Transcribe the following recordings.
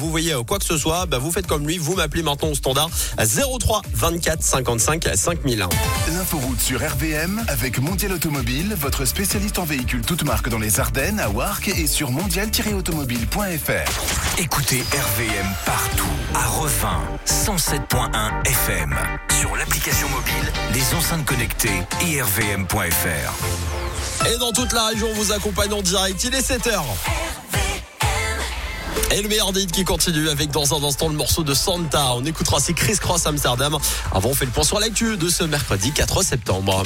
vous voyez quoi que ce soit, vous faites comme lui, vous m'appelez maintenant au standard à 03 24 55 5001. L'inforoute sur RVM avec Mondial Automobile, votre spécialiste en véhicules toutes marques dans les Ardennes, à Warcq et sur mondial-automobile.fr. Écoutez RVM partout, à Revin, 107.1 FM, sur l'application mobile, les enceintes connectées et rvm.fr. Et dans toute la région, on vous accompagne en direct, il est 7h. Et le meilleur des hits qui continue avec dans un instant le morceau de Santa. On écoutera c'est Criss Cross Amsterdam. Avant, on fait le point sur l'actu de ce mercredi 4 septembre.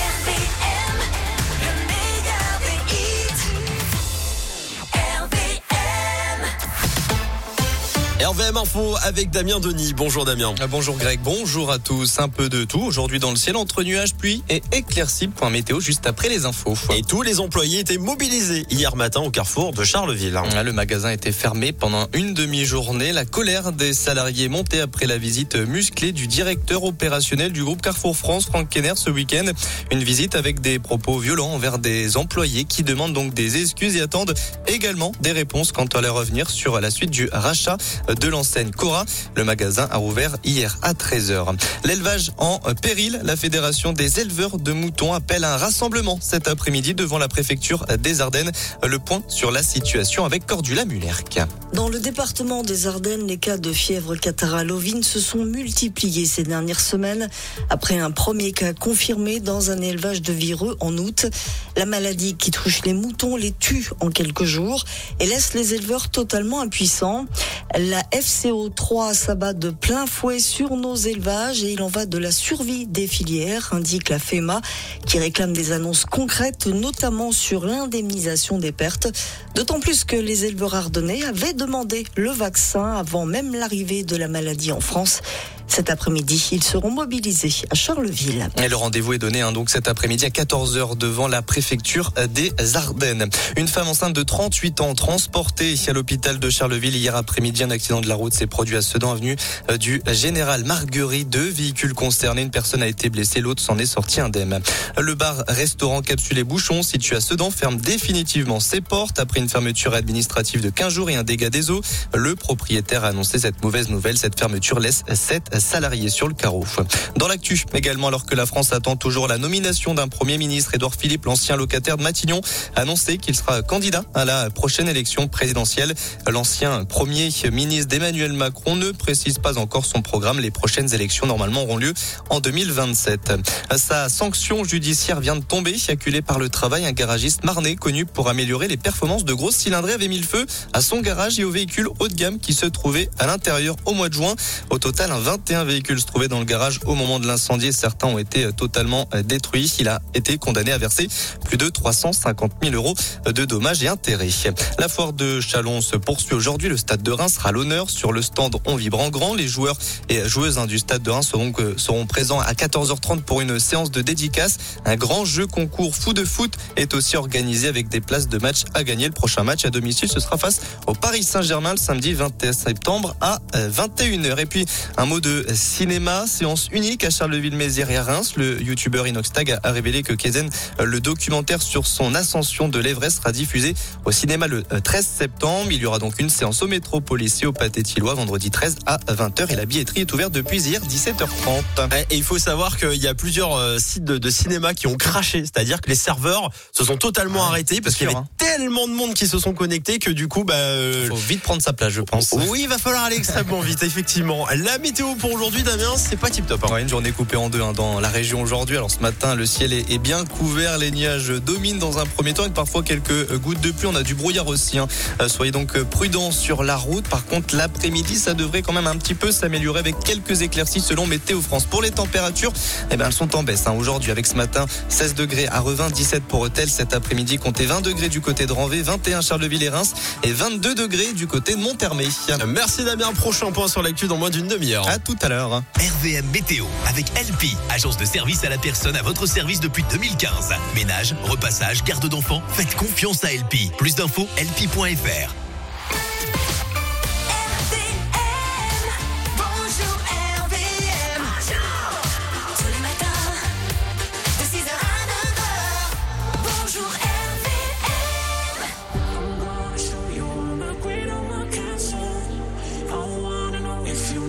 RVM Info avec Damien Denis. Bonjour Damien. Bonjour Greg, bonjour à tous. Un peu de tout aujourd'hui dans le ciel entre nuages, pluie et éclaircies. Point météo juste après les infos. Et tous les employés étaient mobilisés hier matin au carrefour de Charleville. Le magasin était fermé pendant une demi-journée. La colère des salariés montait après la visite musclée du directeur opérationnel du groupe Carrefour France, Franck Kenner, ce week-end. Une visite avec des propos violents envers des employés qui demandent donc des excuses et attendent également des réponses quant à leur revenir sur la suite du rachat de l'enseigne Cora. Le magasin a rouvert hier à 13h. L'élevage en péril. La Fédération des éleveurs de moutons appelle à un rassemblement cet après-midi devant la préfecture des Ardennes. Le point sur la situation avec Cordula Mullerc. Dans le département des Ardennes, les cas de fièvre catarrhale ovine se sont multipliés ces dernières semaines après un premier cas confirmé dans un élevage de Vireux en août. La maladie qui touche les moutons les tue en quelques jours et laisse les éleveurs totalement impuissants. La FCO3 s'abat de plein fouet sur nos élevages et il en va de la survie des filières, indique la FEMA, qui réclame des annonces concrètes, notamment sur l'indemnisation des pertes. D'autant plus que les éleveurs ardennais avaient demandé le vaccin avant même l'arrivée de la maladie en France. Cet après-midi, ils seront mobilisés à Charleville. Et le rendez-vous est donné donc cet après-midi à 14h devant la préfecture des Ardennes. Une femme enceinte de 38 ans transportée à l'hôpital de Charleville hier après-midi. Un accident de la route s'est produit à Sedan, avenue du Général Marguerite. 2 véhicules concernés. Une personne a été blessée, l'autre s'en est sorti indemne. Le bar-restaurant Capsule et Bouchon, situé à Sedan, ferme définitivement ses portes après une fermeture administrative de 15 jours et un dégât des eaux. Le propriétaire a annoncé cette mauvaise nouvelle. Cette fermeture laisse 7 salariés sur le carreau. Dans l'actu également, alors que la France attend toujours la nomination d'un Premier ministre, Édouard Philippe, l'ancien locataire de Matignon, a annoncé qu'il sera candidat à la prochaine élection présidentielle. L'ancien Premier ministre d'Emmanuel Macron ne précise pas encore son programme. Les prochaines élections normalement auront lieu en 2027. Sa sanction judiciaire vient de tomber. Acculé par le travail, un garagiste marnais connu pour améliorer les performances de grosses cylindrées avait mis le feu à son garage et aux véhicules haut de gamme qui se trouvaient à l'intérieur au mois de juin. Au total, 21 véhicules se trouvaient dans le garage au moment de l'incendie. Certains ont été totalement détruits. Il a été condamné à verser plus de 350 000 euros de dommages et intérêts. La foire de Châlons se poursuit aujourd'hui. Le stade de Reims sera à l'honneur. Sur le stand, on vibre en grand. Les joueurs et joueuses du stade de Reims seront présents à 14h30 pour une séance de dédicace. Un grand jeu concours fou de foot est aussi organisé avec des places de match à gagner. Le prochain match à domicile, ce sera face au Paris Saint-Germain le samedi 21 septembre à 21h. Et puis, un mot de cinéma, séance unique à Charleville-Mézières et à Reims. Le youtubeur Inoxtag a révélé que Kézen, le documentaire sur son ascension de l'Everest, sera diffusé au cinéma le 13 septembre. Il y aura donc une séance au Métropolis et au Pathé-Thillois vendredi 13 à 20h et la billetterie est ouverte depuis hier 17h30. Et il faut savoir qu'il y a plusieurs sites de cinéma qui ont craché, c'est-à-dire que les serveurs se sont totalement arrêtés parce qu'il y avait tellement de monde qui se sont connectés que du coup faut vite prendre sa place, je pense. Oui, il va falloir aller extrêmement vite, effectivement. La météo pour aujourd'hui, Damien, c'est pas tip top. Ouais, une journée coupée en deux dans la région aujourd'hui. Alors ce matin, le ciel est bien couvert, les nuages dominent dans un premier temps avec parfois quelques gouttes de pluie. On a du brouillard aussi. Soyez donc prudents sur la route. Par contre, l'après-midi, ça devrait quand même un petit peu s'améliorer avec quelques éclaircies selon Météo France. Pour les températures, elles sont en baisse. Aujourd'hui, avec ce matin, 16 degrés à Revin, 17 pour Rethel. Cet après-midi, comptez 20 degrés du côté de Ranvé, 21 Charleville et Reims et 22 degrés du côté de Monthermé. Merci Damien. Prochain point sur l'actu dans moins d'une demi-heure. À tout à l'heure. RVM Météo avec LP, agence de service à la personne à votre service depuis 2015. Ménage, repassage, garde d'enfants, faites confiance à LP. Plus d'infos, lp.fr.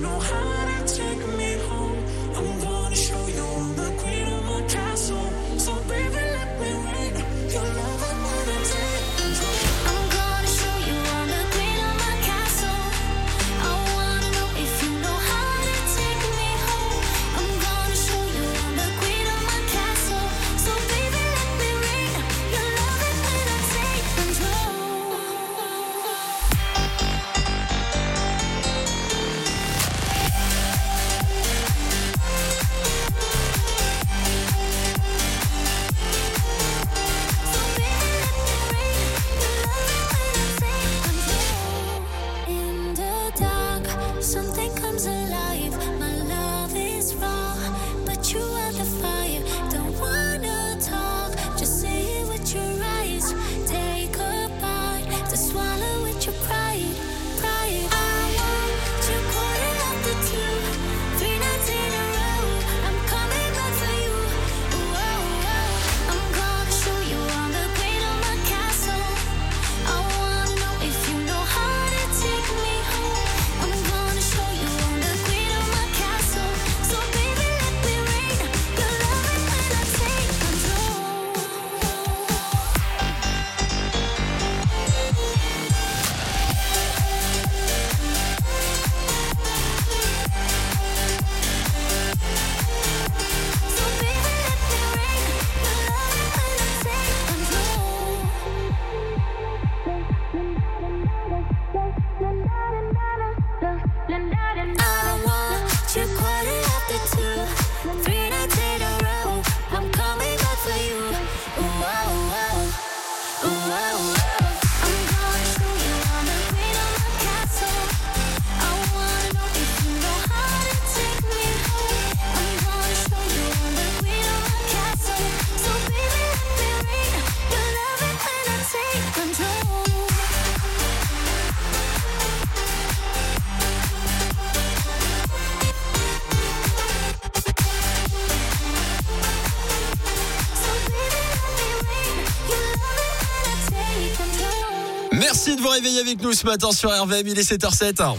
Merci de vous réveiller avec nous ce matin sur RVM, il est 7h07. 6h, 9h.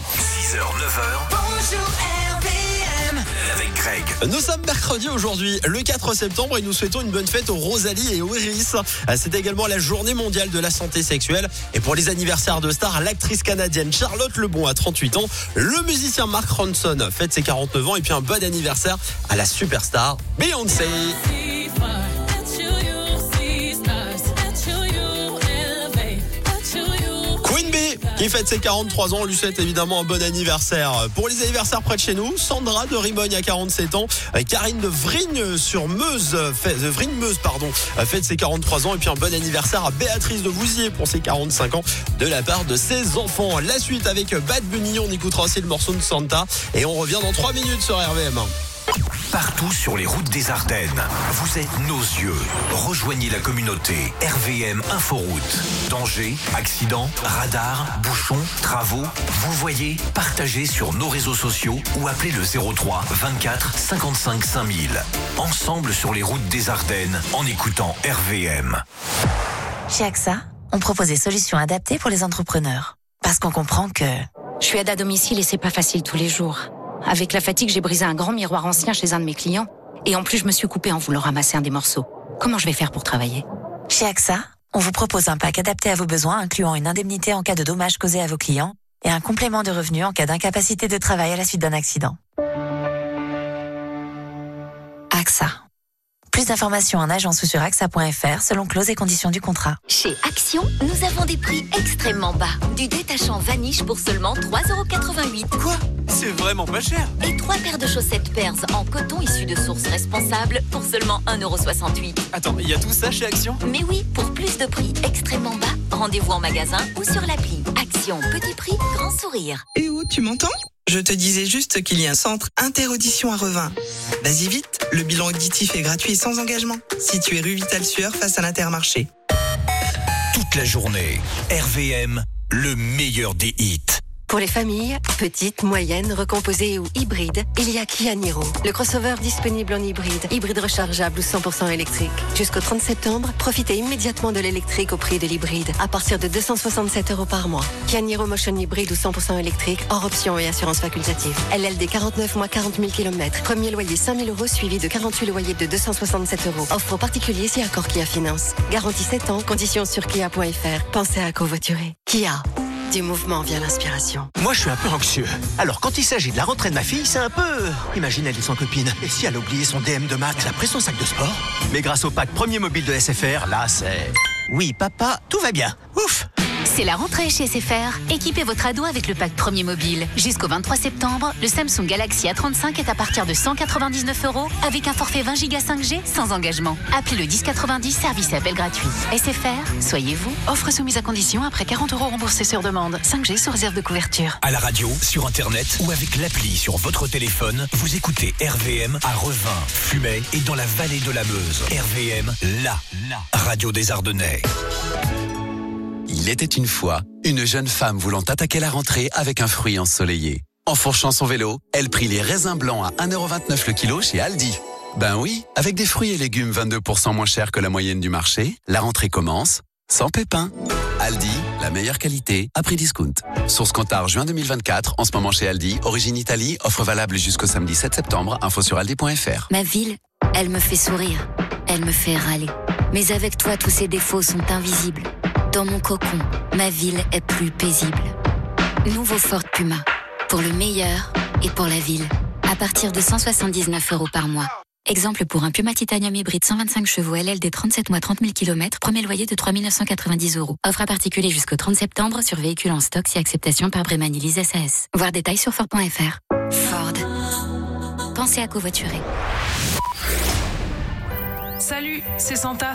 Bonjour RVM. Avec Greg. Nous sommes mercredi aujourd'hui, le 4 septembre, et nous souhaitons une bonne fête aux Rosalie et aux Iris. C'est également la journée mondiale de la santé sexuelle. Et pour les anniversaires de stars, l'actrice canadienne Charlotte Lebon a 38 ans. Le musicien Mark Ronson fête ses 49 ans. Et puis un bon anniversaire à la superstar Beyoncé. Qui fête ses 43 ans, on lui souhaite évidemment un bon anniversaire. Pour les anniversaires près de chez nous, Sandra de Rimogne a 47 ans, Karine de Vrigne-sur-Meuse fête ses 43 ans, et puis un bon anniversaire à Béatrice de Vouziers pour ses 45 ans de la part de ses enfants. La suite avec Bad Bunny, on écoutera aussi le morceau de Santa et on revient dans 3 minutes sur RVM. Partout sur les routes des Ardennes, vous êtes nos yeux. Rejoignez la communauté RVM Inforoute. Danger, accident, radar, bouchons, travaux. Vous voyez, partagez sur nos réseaux sociaux ou appelez le 03 24 55 5000. Ensemble sur les routes des Ardennes en écoutant RVM. Chez AXA, on propose des solutions adaptées pour les entrepreneurs. Parce qu'on comprend que... Je suis aide à domicile et c'est pas facile tous les jours. Avec la fatigue, j'ai brisé un grand miroir ancien chez un de mes clients. Et en plus, je me suis coupée en voulant ramasser un des morceaux. Comment je vais faire pour travailler ? Chez AXA, on vous propose un pack adapté à vos besoins, incluant une indemnité en cas de dommages causés à vos clients et un complément de revenu en cas d'incapacité de travail à la suite d'un accident. AXA. Plus d'informations en agence ou sur AXA.fr selon clauses et conditions du contrat. Chez Action, nous avons des prix extrêmement bas. Du détachant Vaniche pour seulement 3,88 €. Quoi ? C'est vraiment pas cher. Et 3 paires de chaussettes Pears en coton issues de sources responsables pour seulement 1,68 €. Attends, il y a tout ça chez Action ? Mais oui, pour plus de prix extrêmement bas, rendez-vous en magasin ou sur l'appli. Action, petit prix, grand sourire. Eh oh, tu m'entends ? Je te disais juste qu'il y a un centre Interaudition à Revin. Vas-y vite, le bilan auditif est gratuit et sans engagement. Situé rue Vital-Sueur face à l'Intermarché. Toute la journée, RVM, le meilleur des hits. Pour les familles, petites, moyennes, recomposées ou hybrides, il y a Kia Niro. Le crossover disponible en hybride rechargeable ou 100% électrique. Jusqu'au 30 septembre, profitez immédiatement de l'électrique au prix de l'hybride, à partir de 267 € par mois. Kia Niro Motion hybride ou 100% électrique, hors option et assurance facultative. LLD 49 mois 40 000 km. Premier loyer 5 000 € suivi de 48 loyers de 267 €. Offre aux particuliers si accord Kia Finance. Garantie 7 ans, conditions sur kia.fr. Pensez à covoiturer. Kia. Du mouvement vient l'inspiration. Moi, je suis un peu anxieux. Alors, quand il s'agit de la rentrée de ma fille, c'est un peu... Imagine, elle est sans copine. Et si elle a oublié son DM de maths, elle a pris son sac de sport. Mais grâce au pack premier mobile de SFR, là, c'est... Oui, papa, tout va bien. Ouf! C'est la rentrée chez SFR. Équipez votre ado avec le pack premier mobile. Jusqu'au 23 septembre, le Samsung Galaxy A35 est à partir de 199 € avec un forfait 20 Go 5G sans engagement. Appelez le 1090, service et appel gratuit. SFR, soyez vous. Offre soumise à condition après 40 € remboursés sur demande. 5G sous réserve de couverture. À la radio, sur Internet ou avec l'appli sur votre téléphone, vous écoutez RVM à Revin, Fumay et dans la vallée de la Meuse. RVM, la radio des Ardennais. Il était une fois une jeune femme voulant attaquer la rentrée avec un fruit ensoleillé. Enfourchant son vélo, elle prit les raisins blancs à 1,29 € le kilo chez Aldi. Ben oui, avec des fruits et légumes 22% moins chers que la moyenne du marché, la rentrée commence sans pépins. Aldi, la meilleure qualité à prix discount. Source comptable juin 2024, en ce moment chez Aldi, origine Italie, offre valable jusqu'au samedi 7 septembre, info sur aldi.fr. Ma ville, elle me fait sourire, elle me fait râler. Mais avec toi, tous ces défauts sont invisibles. Dans mon cocon, ma ville est plus paisible. Nouveau Ford Puma, pour le meilleur et pour la ville. À partir de 179 € par mois. Exemple pour un Puma Titanium hybride 125 chevaux LLD 37 mois 30 000 km, premier loyer de 3 990 €. Offre à particulier jusqu'au 30 septembre sur véhicules en stock si acceptation par Brémani Lease SAS. Voir détails sur Ford.fr. Ford. Pensez à covoiturer. Salut, c'est Santa.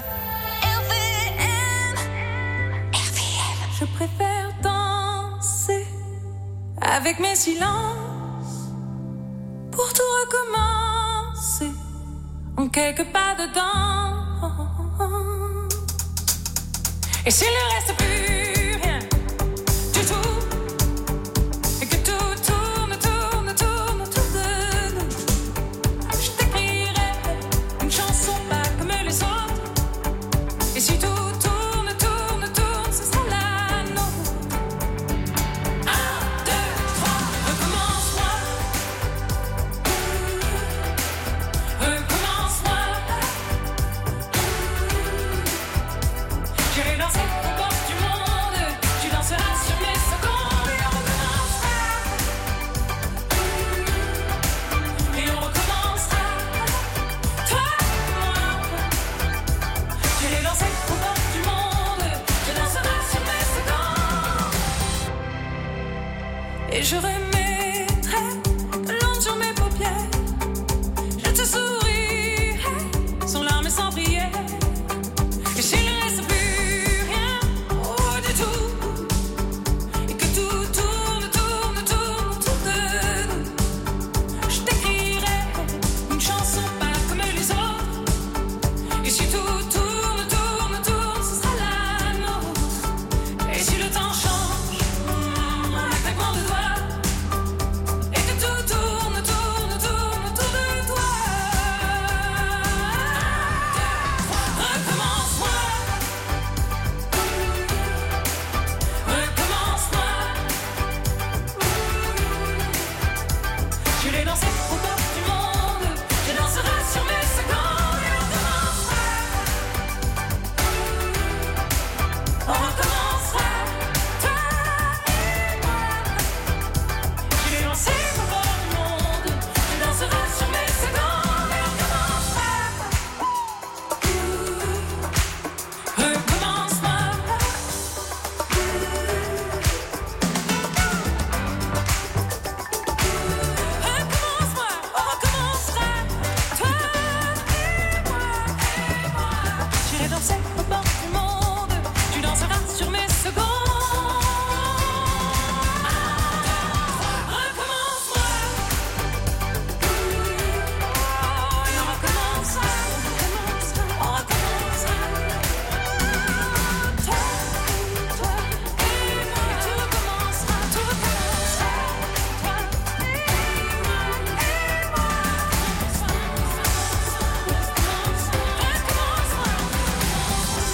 Je préfère danser avec mes silences pour tout recommencer en quelques pas dedans. Et s'il ne reste plus rien du tout, et que tout tourne autour de nous, je t'écrirai une chanson pas comme les autres. Et si tout tourne, ce sera là. J'irai danser au bord du monde.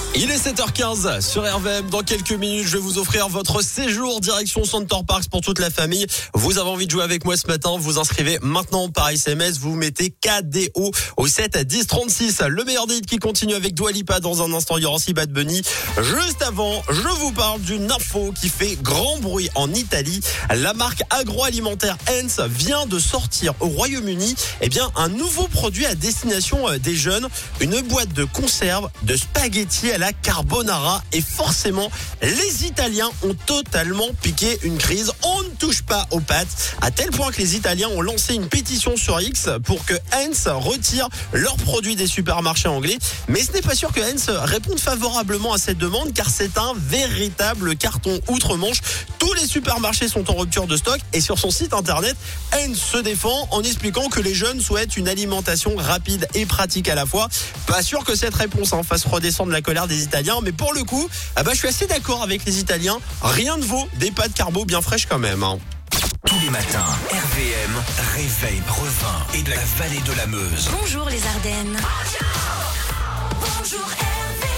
Il est 7h15 sur RVM. Dans quelques minutes, je vais vous offrir votre séjour direction Center Parcs pour toute la famille. Vous avez envie de jouer avec moi ce matin, vous inscrivez maintenant par SMS. Vous mettez KDO au 7 à 10 36. Le meilleur des hits qui continue avec Dua Lipa. Dans un instant, il y aura aussi Bad Bunny. Juste avant, je vous parle d'une info qui fait grand bruit en Italie. La marque agroalimentaire Heinz vient de sortir au Royaume-Uni un nouveau produit à destination des jeunes. Une boîte de conserve de spaghettis à la carbonara. Et forcément, les Italiens ont totalement piqué une crise. On ne touche pas aux pâtes. À tel point que les Italiens ont lancé une pétition sur X pour que Heinz retire leurs produits des supermarchés anglais. Mais ce n'est pas sûr que Heinz réponde favorablement à cette demande, car c'est un véritable carton outre-Manche. Tous les supermarchés sont en rupture de stock et sur son site internet, Heinz se défend en expliquant que les jeunes souhaitent une alimentation rapide et pratique à la fois. Pas sûr que cette réponse fasse redescendre la colère des Italiens, mais pour le coup, je suis assez d'accord avec les Italiens. Rien ne vaut des pâtes carbo bien fraîches quand même. Tous les matins, RVM réveille Brevin et de la vallée de la Meuse. Bonjour les Ardennes. Bonjour RVM.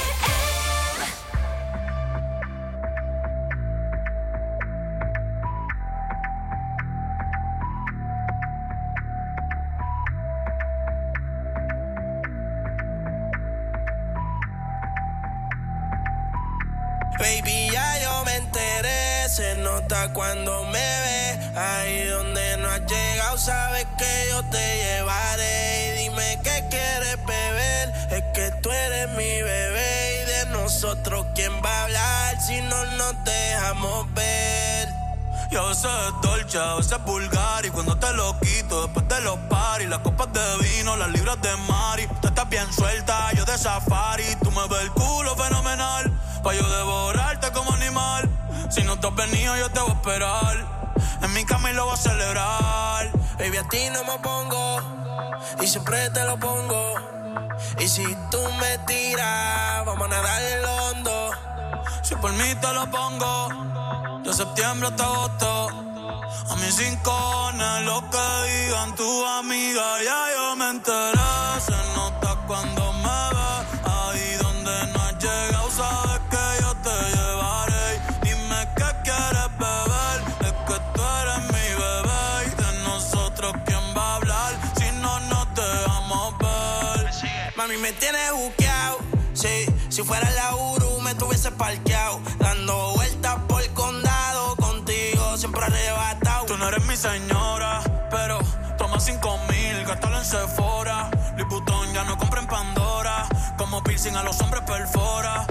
Baby, ya yo me enteré, se nota cuando me ves. Ahí donde no has llegado, sabes que yo te llevaré. Y dime qué quieres beber, es que tú eres mi bebé. Y de nosotros, ¿quién va a hablar si no nos dejamos ver? Y a veces es dolce, a veces es vulgar. Y cuando te lo quito, después de los paris, las copas de vino, las libras de Mari. Tú estás bien suelta, yo de safari. Tú me ves el culo fenomenal, pa' yo devorarte como animal. Si no te has venido, yo te voy a esperar. En mi cama y lo voy a celebrar. Baby, a ti no me pongo, y siempre te lo pongo. Y si tú me tiras, vamos a nadar en lo hondo. Si por mí te lo pongo, de septiembre hasta agosto. A mis rincones, lo que digan tu amiga, ya yo me enteré. Se nota cuando me ves, ahí donde no has llegado, sabes que yo te llevaré. Dime qué quieres beber, es que tú eres mi bebé. Y de nosotros, ¿quién va a hablar si no nos dejamos ver? Mami, me tienes juqueado, sí. Si fuera la Uru, me tuviese parqueado, dando vueltas por el condado, contigo siempre arrebatado. Tú no eres mi señora, pero toma 5,000, gástalo en Sephora. Louis Vuitton ya no compra en Pandora, como piercing a los hombres perfora.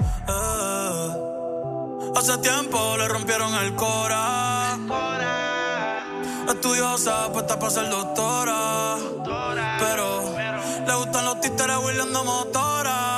Hace tiempo le rompieron el cora. Estudiosa, puesta para ser doctora, pero le gustan los títeres huirleando motora.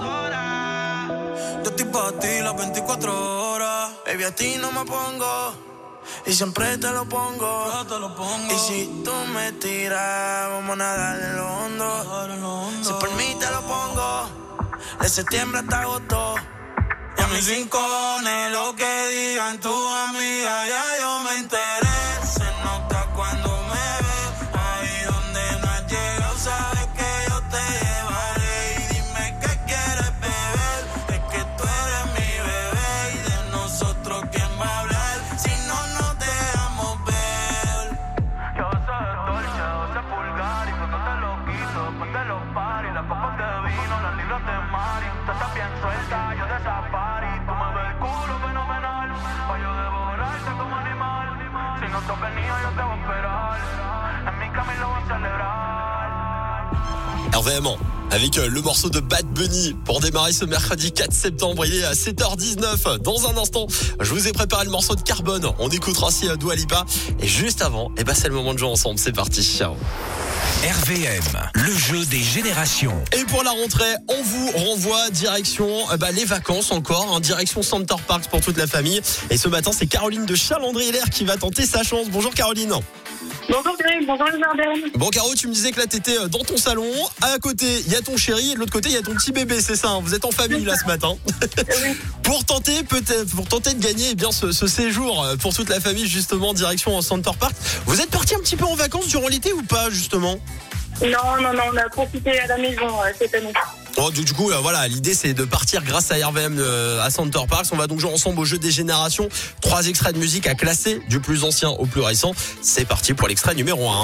Yo estoy pa' ti las 24 horas. Baby, a ti no me pongo, y siempre te lo pongo. Yo te lo pongo. Y si tú me tiras, vamos a nadar en lo hondo. Si por mí te lo pongo, de septiembre hasta agosto. Y a mis rincones, lo que digan tu amiga, ya yo me enteré. Se nota cuando me ves, ahí donde no has llegado, sabes que yo te llevaré. Y dime qué quieres beber, es que tú eres mi bebé. Y de nosotros, ¿quién va a hablar si no nos dejamos ver? Yo soy dolce, a veces vulgar. Y cuando te lo quito, después de los paris, las copas de vino, las libras de Mari. Tú estás bien suelta, yo de safari. Tú me ves el culo fenomenal, pa' yo devorarte como animal. Si no te has venido, yo te voy a esperar. En mi cama y lo voy a celebrar. RVM avec le morceau de Bad Bunny pour démarrer ce mercredi 4 septembre. Il est à 7h19. Dans un instant, je vous ai préparé le morceau de Carbone. On écoutera aussi Dua Lipa. Et juste avant, c'est le moment de jouer ensemble. C'est parti. Ciao. RVM, le jeu des générations. Et pour la rentrée, on vous renvoie direction les vacances encore, direction Center Parcs pour toute la famille. Et ce matin, c'est Caroline de Chalandry-Hilaire qui va tenter sa chance. Bonjour Caroline. Bonjour Greg, bonjour les Ardennes. Bon Caro, tu me disais que là t'étais dans ton salon, à côté il y a ton chéri et de l'autre côté il y a ton petit bébé, c'est ça, vous êtes en famille là ce matin. Oui. Pour tenter de gagner ce séjour pour toute la famille justement direction en Center Park. Vous êtes parti un petit peu en vacances durant l'été ou pas justement? Non, on a profité à la maison cette année. Bon, du coup, voilà, l'idée c'est de partir grâce à RVM à Center Parks. On va donc jouer ensemble au jeu des générations. 3 extraits de musique à classer du plus ancien au plus récent. C'est parti pour l'extrait numéro 1.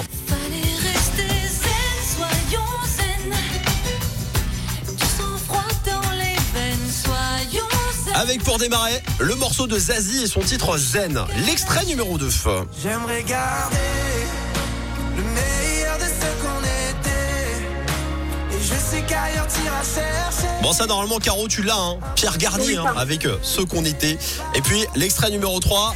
Avec pour démarrer le morceau de Zazie et son titre Zen. L'extrait numéro 2. J'aimerais garder le meilleur de ce qu'on était. Et je sais qu'ailleurs t'iras chercher. Bon, ça normalement Caro tu l'as, hein. Pierre Garnier, hein, avec ce qu'on était. Et puis l'extrait numéro 3.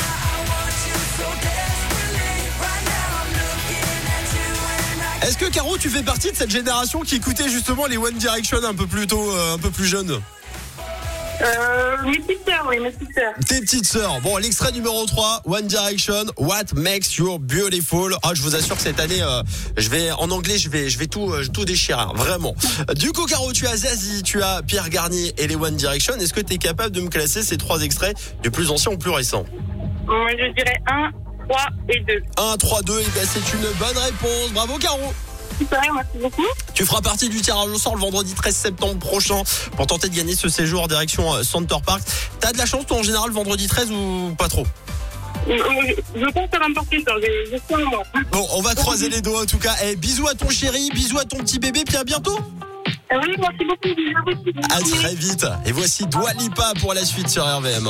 Est-ce que Caro tu fais partie de cette génération qui écoutait justement les One Direction un peu plus tôt, un peu plus jeunes? Mes petites sœurs, oui, mes petites sœurs. Tes petites sœurs. Bon, l'extrait numéro 3, One Direction, What Makes You Beautiful. Ah, je vous assure que cette année, je vais tout déchirer, hein, vraiment. Du coup, Caro, tu as Zazie, tu as Pierre Garnier et les One Direction. Est-ce que tu es capable de me classer ces 3 extraits du plus ancien au plus récent? Moi, je dirais 1, 3 et 2. 1, 3, 2, et bien c'est une bonne réponse. Bravo, Caro. Super, merci beaucoup. Tu feras partie du tirage au sort le vendredi 13 septembre prochain pour tenter de gagner ce séjour direction Center Parks. T'as de la chance toi en général vendredi 13 ou pas trop? Je pense que ça va me porter ça, j'ai un mois. Bon, on va croiser les doigts en tout cas. Bisous à ton chéri, bisous à ton petit bébé, puis à bientôt. Oui, merci beaucoup. À très vite. Et voici Dua Lipa pour la suite sur RVM.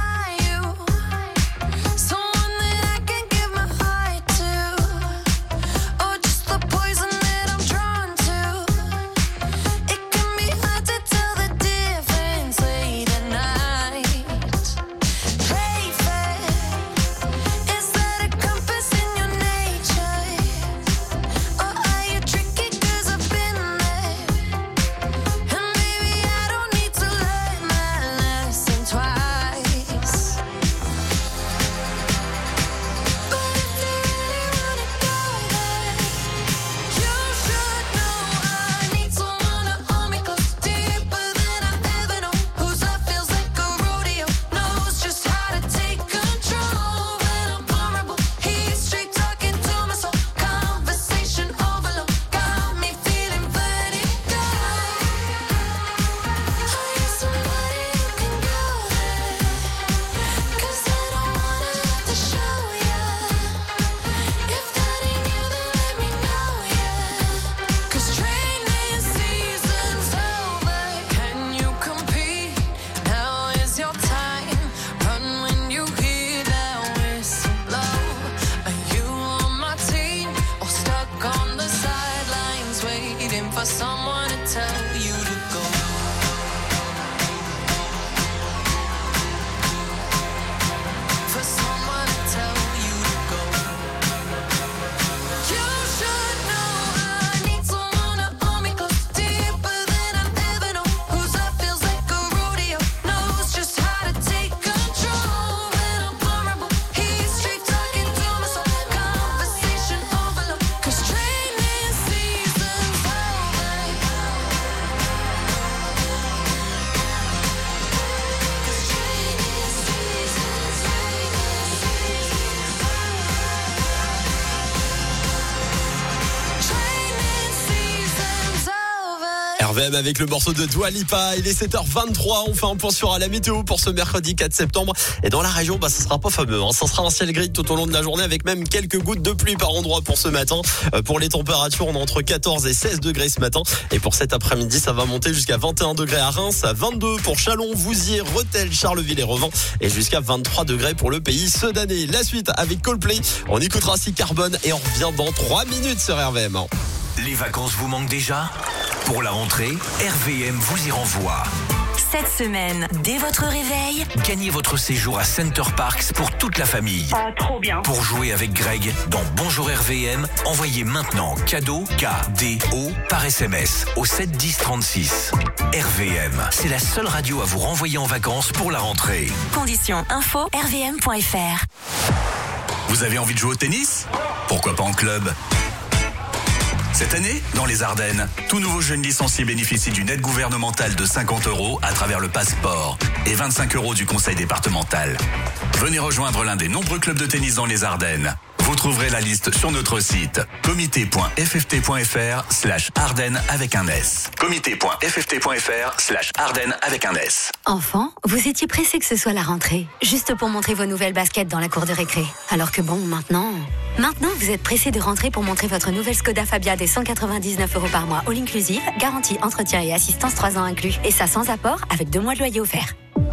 RVM avec le morceau de Dua Lipa. Il est 7h23. On fait un point sur la météo pour ce mercredi 4 septembre. Et dans la région, ça sera pas fameux. Ça sera un ciel gris tout au long de la journée avec même quelques gouttes de pluie par endroit pour ce matin. Pour les températures, on est entre 14 et 16 degrés ce matin. Et pour cet après-midi, ça va monter jusqu'à 21 degrés à Reims, 22 pour Châlons, Vouziers, Rethel, Charleville et Revent. Et jusqu'à 23 degrés pour le pays sedanais. La suite avec Coldplay. On écoutera si Carbone et on revient dans 3 minutes sur RVM. Les vacances vous manquent déjà? Pour la rentrée, RVM vous y renvoie. Cette semaine, dès votre réveil, gagnez votre séjour à Center Parks pour toute la famille. Ah, trop bien. Pour jouer avec Greg dans Bonjour RVM, envoyez maintenant cadeau KDO par SMS au 7 10 36. RVM, c'est la seule radio à vous renvoyer en vacances pour la rentrée. Conditions info rvm.fr. Vous avez envie de jouer au tennis? Pourquoi pas en club? Cette année, dans les Ardennes, tout nouveau jeune licencié bénéficie d'une aide gouvernementale de 50 € à travers le passeport et 25 € du conseil départemental. Venez rejoindre l'un des nombreux clubs de tennis dans les Ardennes. Vous trouverez la liste sur notre site comité.fft.fr/Ardennes avec un S. comité.fft.fr/Ardennes avec un S. Enfant, vous étiez pressé que ce soit la rentrée, juste pour montrer vos nouvelles baskets dans la cour de récré. Alors que bon, maintenant, vous êtes pressé de rentrer pour montrer votre nouvelle Skoda Fabia des 199 € par mois, all inclusive, garantie, entretien et assistance 3 ans inclus. Et ça sans apport, avec 2 mois de loyer offert.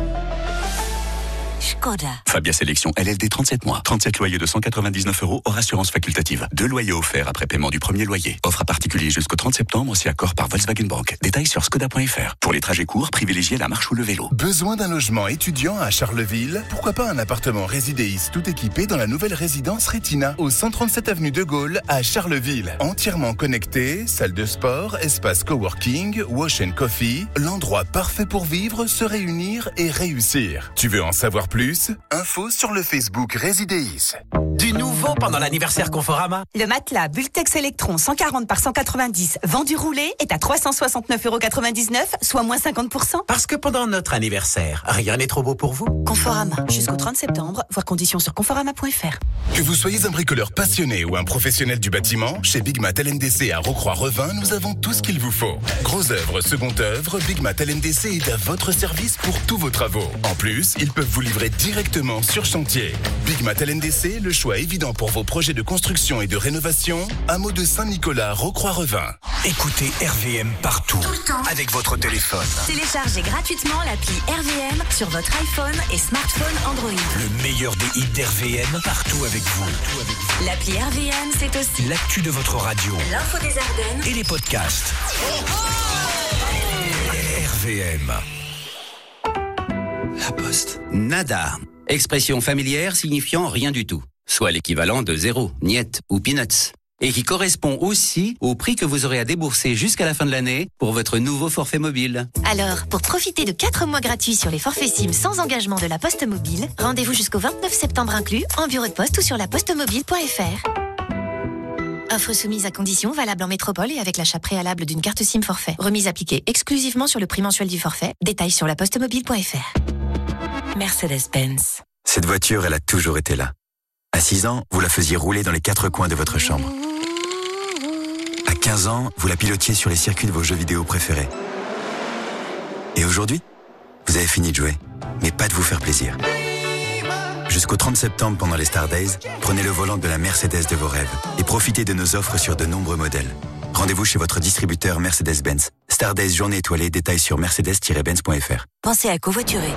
Skoda. Fabia Sélection LLD 37 mois. 37 loyers de 199 € hors assurance facultative. 2 loyers offerts après paiement du premier loyer. Offre à particulier jusqu'au 30 septembre si accord par Volkswagen Bank. Détails sur skoda.fr. Pour les trajets courts, privilégiez la marche ou le vélo. Besoin d'un logement étudiant à Charleville? Pourquoi pas un appartement Résidéis tout équipé dans la nouvelle résidence Retina au 137 avenue de Gaulle à Charleville. Entièrement connecté, salle de sport, espace coworking, wash and coffee, l'endroit parfait pour vivre, se réunir et réussir. Tu veux en savoir plus? Info sur le Facebook Résidéis. Du nouveau pendant l'anniversaire Conforama. Le matelas Bultex Electron 140 par 190 vendu roulé est à 369,99 €, soit moins 50%. Parce que pendant notre anniversaire, rien n'est trop beau pour vous. Conforama, jusqu'au 30 septembre, voir conditions sur conforama.fr. Que vous soyez un bricoleur passionné ou un professionnel du bâtiment, chez Big Mat LNDC à Rocroi-Revin, nous avons tout ce qu'il vous faut. Gros œuvre, seconde œuvre, Big Mat LNDC est à votre service pour tous vos travaux. En plus, ils peuvent vous livrer directement sur chantier. Big Mat LNDC, le choix évident pour vos projets de construction et de rénovation. Hameau de Saint-Nicolas, Rocroi-Revin. Écoutez RVM partout, avec votre téléphone. Téléchargez gratuitement l'appli RVM sur votre iPhone et smartphone Android. Le meilleur des hits d'RVM partout avec vous. L'appli RVM, c'est aussi l'actu de votre radio, l'info des Ardennes et les podcasts. RVM. La Poste. Nada. Expression familière signifiant rien du tout. Soit l'équivalent de zéro, niet ou peanuts. Et qui correspond aussi au prix que vous aurez à débourser jusqu'à la fin de l'année pour votre nouveau forfait mobile. Alors, pour profiter de 4 mois gratuits sur les forfaits SIM sans engagement de la Poste Mobile, rendez-vous jusqu'au 29 septembre inclus en bureau de poste ou sur lapostemobile.fr. Offre soumise à conditions, valable en métropole et avec l'achat préalable d'une carte SIM forfait. Remise appliquée exclusivement sur le prix mensuel du forfait. Détails sur lapostemobile.fr. Mercedes-Benz. Cette voiture, elle a toujours été là. À 6 ans, vous la faisiez rouler dans les 4 coins de votre chambre. À 15 ans, vous la pilotiez sur les circuits de vos jeux vidéo préférés. Et aujourd'hui, vous avez fini de jouer, mais pas de vous faire plaisir. Jusqu'au 30 septembre, pendant les Star Days, prenez le volant de la Mercedes de vos rêves et profitez de nos offres sur de nombreux modèles. Rendez-vous chez votre distributeur Mercedes-Benz. Star Days journée étoilée, détails sur mercedes-benz.fr. Pensez à covoiturer.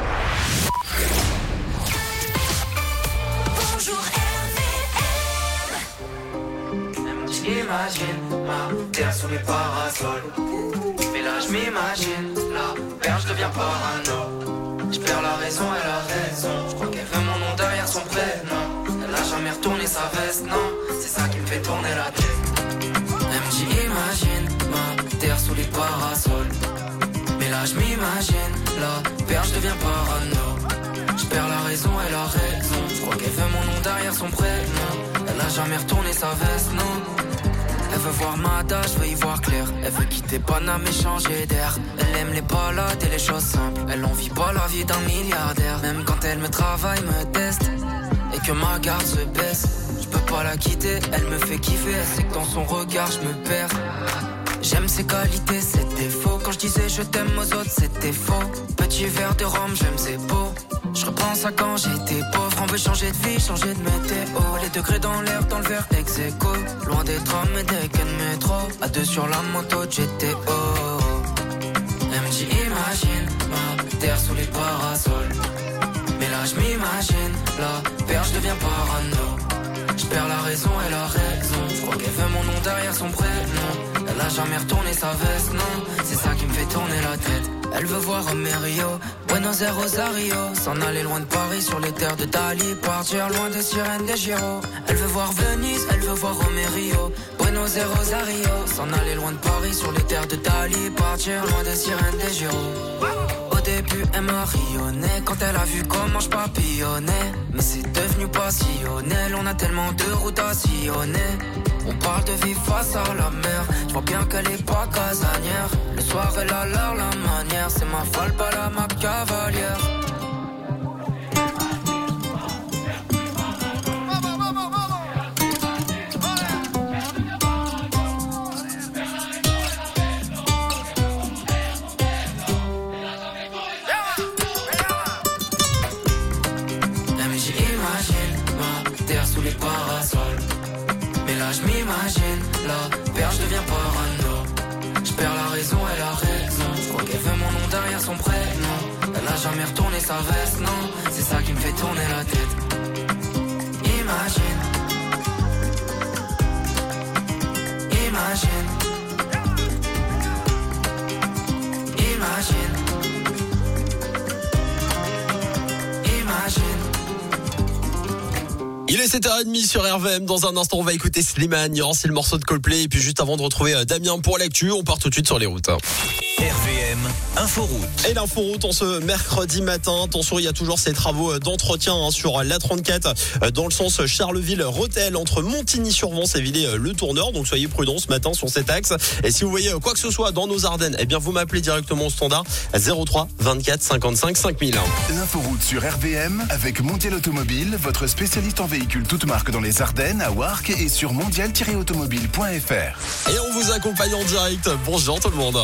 J'imagine ma terre sous les parasols. Mais là je m'imagine, la perche devient parano. Je perds la raison et la raison. Je crois qu'elle veut mon nom derrière son prénom. Elle a jamais retourné sa veste, non. C'est ça qui me fait tourner la tête. MJ imagine ma terre sous les parasols. Mais là je m'imagine, la perche devient parano. Je perds la raison et la raison. Je crois qu'elle veut mon nom derrière son prénom. Elle a jamais retourné sa veste, non. Elle veut voir Mada, je veux y voir clair. Elle veut quitter Paname et changer d'air. Elle aime les balades et les choses simples. Elle en vit pas la vie d'un milliardaire. Même quand elle me travaille, me teste et que ma garde se baisse, je peux pas la quitter, elle me fait kiffer. Elle sait que dans son regard je me perds. J'aime ses qualités, ses défauts. Quand je disais je t'aime aux autres, c'était faux. Petit verre de rhum, j'aime ses beaux. Je repense à quand j'étais pauvre. On veut changer de vie, changer de météo. Les degrés dans l'air, dans le verre ex-aequo. Loin des trams et des quais de métro. À deux sur la moto de GTO. MJ imagine ma terre sous les parasols. Mais là je m'imagine, la perche devient parano. Je perds la raison et la raison. Je crois qu'elle veut mon nom derrière son prénom. Elle a jamais retourné sa veste, non. C'est ça qui me fait tourner la tête. Elle veut voir Romerio, Buenos Aires, Rosario. S'en aller loin de Paris sur les terres de Dali. Partir loin des sirènes des Giro. Elle veut voir Venise, elle veut voir Romerio, Buenos Aires, Rosario. S'en aller loin de Paris sur les terres de Dali. Partir loin des sirènes des Giro. Au début elle m'a rayonné quand elle a vu comment je papillonnais. Mais c'est devenu passionnel, on a tellement de routes à sillonner. On parle de vivre face à la mer. Je vois bien qu'elle est pas casanière. Le soir elle a l'air la manière. C'est ma folle, pas la ma cavalière. là je m'imagine, la perche devient parano. Je perds la raison, elle a raison. Je crois qu'elle veut mon nom derrière son prénom. Elle a jamais retourné sa veste, non. C'est ça qui me fait tourner la tête. Imagine. Imagine. Imagine. Imagine. Il est 7h30 sur RVM. Dans un instant, on va écouter Slimane. Il y aura aussi le morceau de Coldplay. Et puis juste avant de retrouver Damien pour l'actu, on part tout de suite sur les routes. RVM Inforoute. Et l'inforoute en ce mercredi matin. Attention, il y a toujours ces travaux d'entretien sur l'A34 dans le sens Charleville-Rethel entre Montigny-sur-Vence et Villers-le-Tourneur. Donc soyez prudents ce matin sur cet axe. Et si vous voyez quoi que ce soit dans nos Ardennes, eh bien vous m'appelez directement au standard 03 24 55 5000. L'inforoute sur RVM avec Mondial Automobile, votre spécialiste en véhicules toutes marques dans les Ardennes, à Warcq et sur mondial-automobile.fr. Et on vous accompagne en direct. Bonjour tout le monde.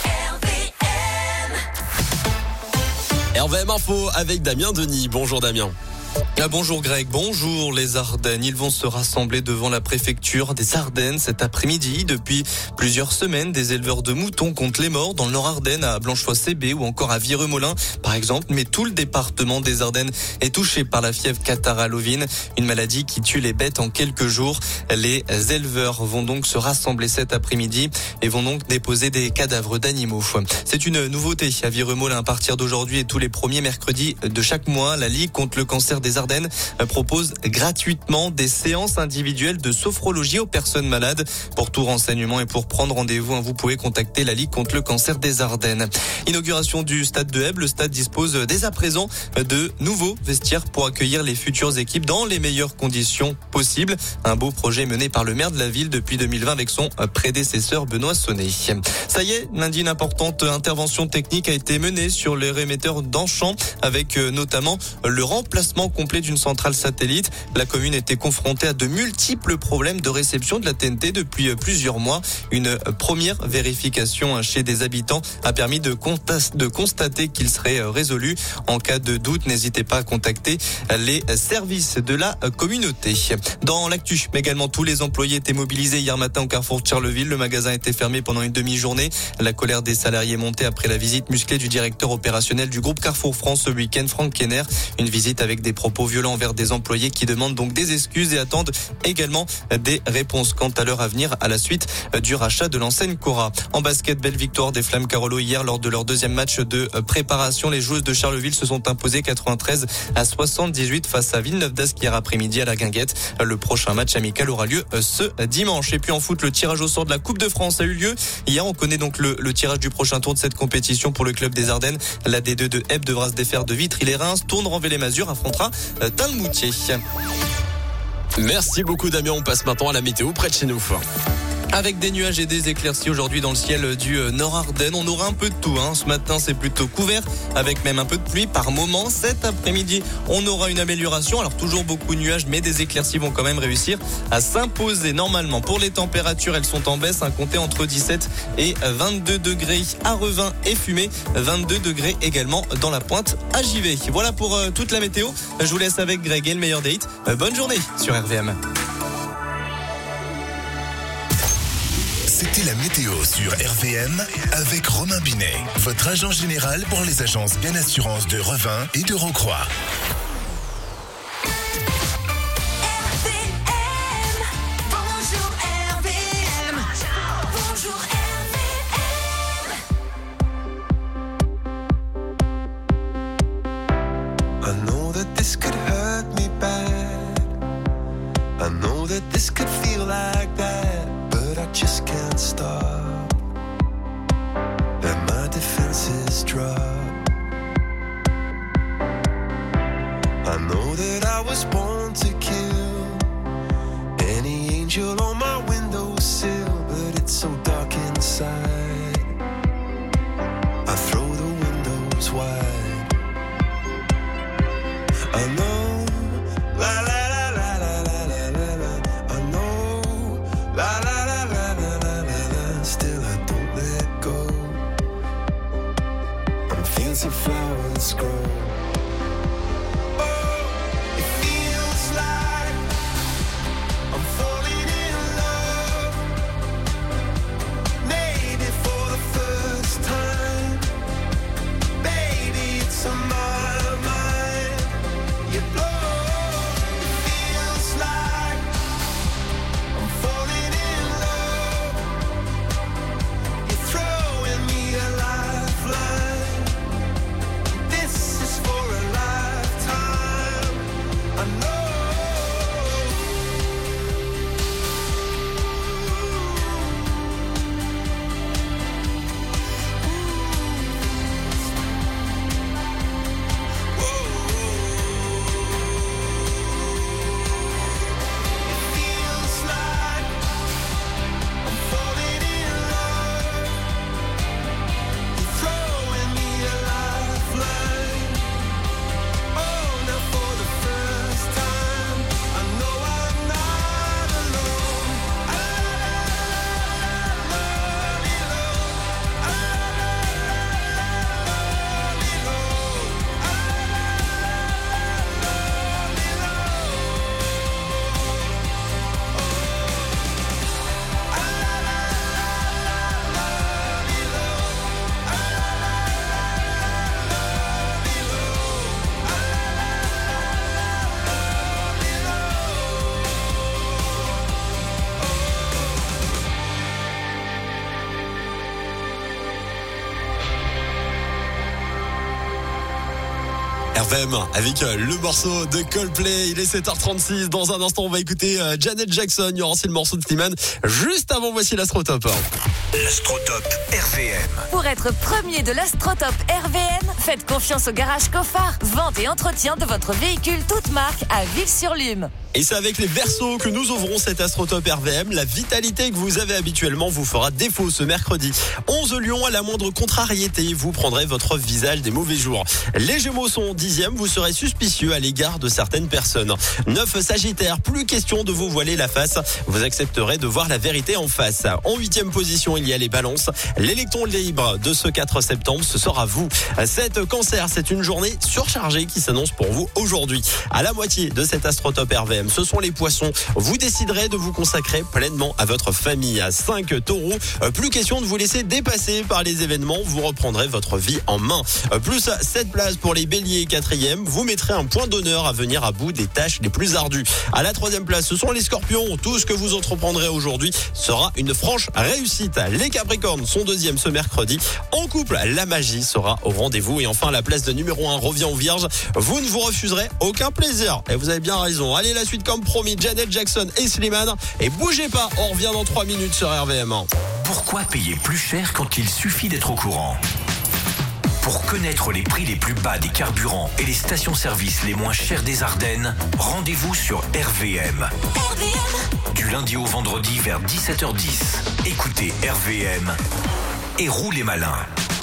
RVM Info avec Damien Denis. Bonjour Damien. Bonjour Greg, bonjour les Ardennes. Ils vont se rassembler devant la préfecture des Ardennes cet après-midi. Depuis plusieurs semaines, des éleveurs de moutons comptent les morts dans le Nord-Ardennes, à Blanchefoy-Cébé ou encore à Vireux-Molin, par exemple. Mais tout le département des Ardennes est touché par la fièvre catarrhale ovine, une maladie qui tue les bêtes en quelques jours. Les éleveurs vont donc se rassembler cet après-midi et vont donc déposer des cadavres d'animaux. C'est une nouveauté à Vireux-Molin. À partir d'aujourd'hui et tous les premiers mercredis de chaque mois, la Ligue contre le cancer des Ardennes propose gratuitement des séances individuelles de sophrologie aux personnes malades. Pour tout renseignement et pour prendre rendez-vous, vous pouvez contacter la Ligue contre le cancer des Ardennes. Inauguration du stade de Hèbes. Le stade dispose dès à présent de nouveaux vestiaires pour accueillir les futures équipes dans les meilleures conditions possibles. Un beau projet mené par le maire de la ville depuis 2020 avec son prédécesseur Benoît Sonnet. Ça y est, lundi, une importante intervention technique a été menée sur les réémetteurs d'Anchamp avec notamment le remplacement complet d'une centrale satellite. La commune était confrontée à de multiples problèmes de réception de la TNT depuis plusieurs mois. Une première vérification chez des habitants a permis de constater qu'il serait résolu. En cas de doute, n'hésitez pas à contacter les services de la communauté. Dans l'actu, également, tous les employés étaient mobilisés hier matin au carrefour de Charleville. Le magasin était fermé pendant une demi-journée. La colère des salariés montait après la visite musclée du directeur opérationnel du groupe Carrefour France ce week-end, Franck Kenner. Une visite avec des propos violents envers des employés qui demandent donc des excuses et attendent également des réponses quant à leur avenir à la suite du rachat de l'enseigne Cora. En basket, belle victoire des Flammes Carolo hier lors de leur deuxième match de préparation. Les joueuses de Charleville se sont imposées 93-78 face à Villeneuve-d'Ascq hier après-midi à la Guinguette. Le prochain match amical aura lieu ce dimanche. Et puis en foot, le tirage au sort de la Coupe de France a eu lieu. Hier, on connaît donc le tirage du prochain tour de cette compétition pour le club des Ardennes. La D2 de Hèbes devra se défaire de Vitry-les-Reims. Tourne-Renvée-les-Mazures affrontera Talmoutier. Merci beaucoup Damien. On passe maintenant à la météo près de chez nous. Avec des nuages et des éclaircies aujourd'hui dans le ciel du Nord-Ardennes. On aura un peu de tout. Ce matin, c'est plutôt couvert avec même un peu de pluie par moment. Cet après-midi, on aura une amélioration. Alors toujours beaucoup de nuages, mais des éclaircies vont quand même réussir à s'imposer normalement. Pour les températures, elles sont en baisse. Comptez entre 17 et 22 degrés à Revin et Fumé. 22 degrés également dans la Pointe à Givet. Voilà pour toute la météo. Je vous laisse avec Greg et le meilleur des hits. Bonne journée sur RVM. C'était la météo sur RVM avec Romain Binet, votre agent général pour les agences Bien Assurance de Revin et de Rocroi. I know that this could hurt me bad. I know that this could feel like that, but I just can't stop. And my defenses drop. I know that I was born to kill any angel on my windowsill, but it's so dark inside. I throw the windows wide. I know, la la la la la la la la la. I know, la la la la la la la la. Still I don't let go. I'm fancy flowers grow. Oh, it feels like I'm falling in RVM avec le morceau de Coldplay. Il est 7h36. Dans un instant, on va écouter Janet Jackson. Il y aura aussi le morceau de Slimane. Juste avant, voici l'Astrotop. L'Astrotop RVM. Pour être premier de l'Astrotop RVM, faites confiance au garage Coffard. Vente et entretien de votre véhicule toute marque à Ville-sur-Lume. Et c'est avec les Verseaux que nous ouvrons cet Astrotop RVM. La vitalité que vous avez habituellement vous fera défaut ce mercredi. 11 lions, à la moindre contrariété, vous prendrez votre visage des mauvais jours. Les Gémeaux sont 10e, vous serez suspicieux à l'égard de certaines personnes. 9 Sagittaires, plus question de vous voiler la face. Vous accepterez de voir la vérité en face. En 8e position, il y a les Balances. L'électron libre de ce 4 septembre, ce sera vous. 7 Cancers, c'est une journée surchargée qui s'annonce pour vous aujourd'hui. À la moitié de cet Astrotop RVM, ce sont les Poissons. Vous déciderez de vous consacrer pleinement à votre famille. À 5 Taureaux, plus question de vous laisser dépasser par les événements. Vous reprendrez votre vie en main. Plus 7 places pour les Béliers, 4e. Vous mettrez un point d'honneur à venir à bout des tâches les plus ardues. À la 3e place, ce sont les Scorpions. Tout ce que vous entreprendrez aujourd'hui sera une franche réussite. Les Capricornes sont 2e ce mercredi. En couple, la magie sera au rendez-vous. Et enfin, la place de numéro 1 revient aux Vierges. Vous ne vous refuserez aucun plaisir. Et vous avez bien raison. Allez, la suite comme promis, Janet Jackson et Slimane. Et bougez pas, on revient dans 3 minutes sur RVM. Pourquoi payer plus cher quand il suffit d'être au courant ? Pour connaître les prix les plus bas des carburants et les stations-service les moins chères des Ardennes, rendez-vous sur RVM. Du lundi au vendredi vers 17h10. Écoutez RVM et roulez malin.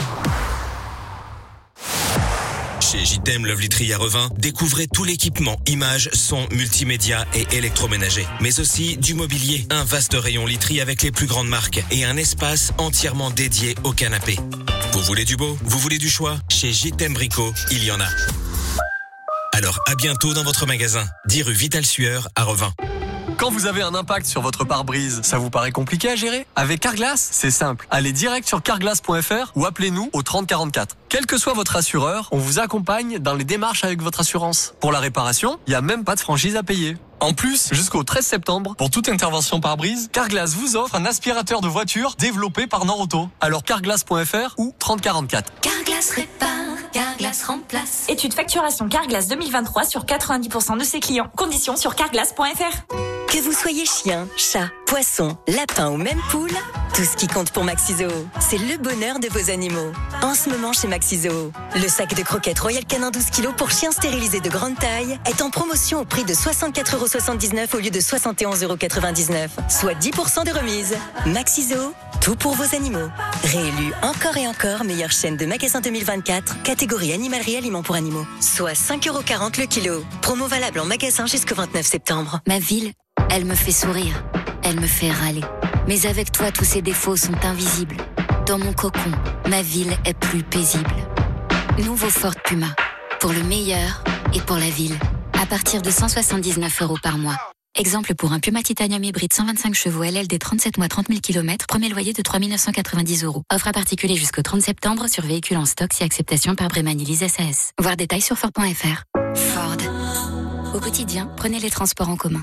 Chez JTM Love Literie à Revin, découvrez tout l'équipement, images, son, multimédia et électroménager. Mais aussi du mobilier, un vaste rayon literie avec les plus grandes marques et un espace entièrement dédié au canapé. Vous voulez du beau ? Vous voulez du choix ? Chez JTM Brico, il y en a. Alors à bientôt dans votre magasin, 10 rue Vital Sueur à Revin. Quand vous avez un impact sur votre pare-brise, ça vous paraît compliqué à gérer ? Avec Carglass, c'est simple. Allez direct sur carglass.fr ou appelez-nous au 30 44. Quel que soit votre assureur, on vous accompagne dans les démarches avec votre assurance. Pour la réparation, il n'y a même pas de franchise à payer. En plus, jusqu'au 13 septembre, pour toute intervention pare-brise, Carglass vous offre un aspirateur de voiture développé par Norauto. Alors carglass.fr ou 30 44. Carglass répare, Carglass remplace. Étude facturation Carglass 2023 sur 90% de ses clients. Conditions sur carglass.fr. Que vous soyez chien, chat, poisson, lapin ou même poule, tout ce qui compte pour Maxiso, c'est le bonheur de vos animaux. En ce moment chez Maxiso, le sac de croquettes Royal Canin 12 kg pour chiens stérilisés de grande taille est en promotion au prix de 64,79 € au lieu de 71,99 €, soit 10% de remise. Maxiso, tout pour vos animaux. Réélu encore et encore meilleure chaîne de magasins 2024, catégorie animalerie aliments pour animaux, soit 5,40 € le kilo. Promo valable en magasin jusqu'au 29 septembre. Ma ville, elle me fait sourire, elle me fait râler. Mais avec toi, tous ces défauts sont invisibles. Dans mon cocon, ma ville est plus paisible. Nouveau Ford Puma, pour le meilleur et pour la ville. À partir de 179 € par mois. Exemple pour un Puma Titanium hybride 125 chevaux LLD 37 mois 30 000 km, premier loyer de 3 990 €. Offre à particulier jusqu'au 30 septembre sur véhicules en stock si acceptation par Brémanilise SAS. Voir détails sur Ford.fr. Ford. Au quotidien, prenez les transports en commun.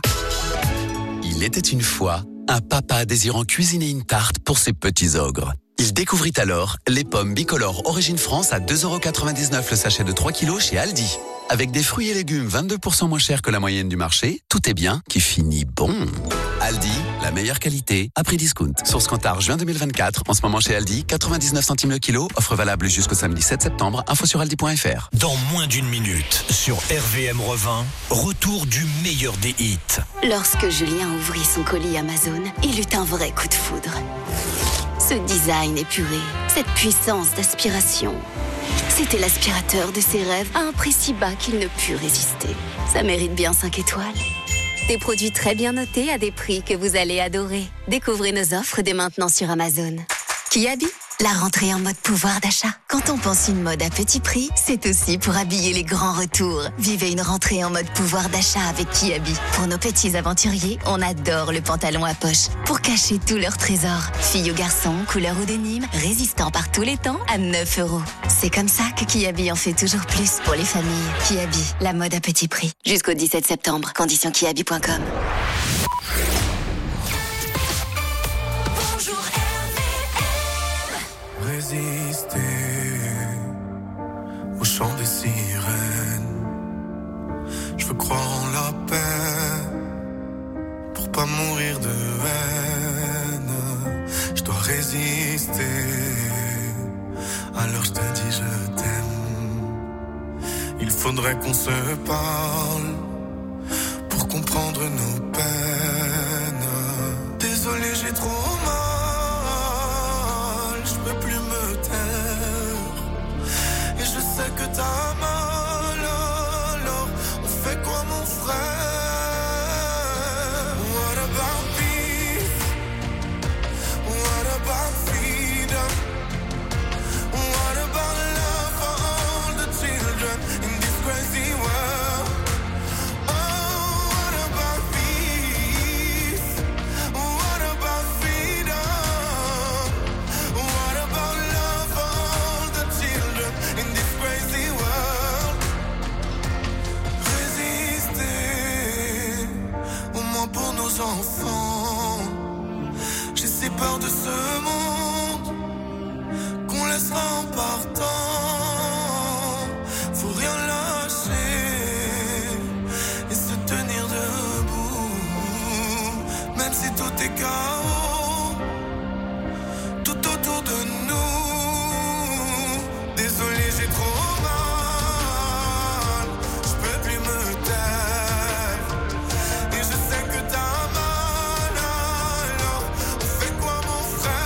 Il était une fois un papa désirant cuisiner une tarte pour ses petits ogres. Il découvrit alors les pommes bicolores Origine France à 2,99 € le sachet de 3 kg chez Aldi. Avec des fruits et légumes 22% moins chers que la moyenne du marché, tout est bien qui finit bon. Aldi, la meilleure qualité à prix discount. Source Kantar, juin 2024. En ce moment chez Aldi, 99 centimes le kilo. Offre valable jusqu'au samedi 7 septembre. Info sur aldi.fr. Dans moins d'une minute, sur RVM Revin, retour du meilleur des hits. Lorsque Julien ouvrit son colis Amazon, il eut un vrai coup de foudre. Ce design épuré, cette puissance d'aspiration. C'était l'aspirateur de ses rêves à un prix si bas qu'il ne put résister. Ça mérite bien 5 étoiles. Des produits très bien notés à des prix que vous allez adorer. Découvrez nos offres dès maintenant sur Amazon. Kiabi, la rentrée en mode pouvoir d'achat. Quand on pense une mode à petit prix, c'est aussi pour habiller les grands retours. Vivez une rentrée en mode pouvoir d'achat avec Kiabi. Pour nos petits aventuriers, on adore le pantalon à poche. Pour cacher tous leurs trésors. Filles ou garçons, couleur ou denim, résistant par tous les temps à 9 €. C'est comme ça que Kiabi en fait toujours plus pour les familles. Kiabi, la mode à petit prix. Jusqu'au 17 septembre. Conditions kiabi.com. Résister au chant des sirènes. résister. Alors je te dis je t'aime. Il faudrait qu'on se parle pour comprendre nos peines. Désolé, j'ai trop mal, je peux plus me taire. Et je sais que t'as mal, alors on fait quoi mon frère? What about peace? What about freedom? What about love for all the children in this crazy world? Oh, what about peace? What about freedom? What about love for all the children in this crazy world? Résister, au moins pour nos enfants. J'ai si peur de ce monde qu'on laissera en partant. Faut rien lâcher et se tenir debout, même si tout est chaos tout autour de nous. Désolé, j'ai trop mal, je peux plus me taire. Et je sais que t'as mal, alors on fait quoi mon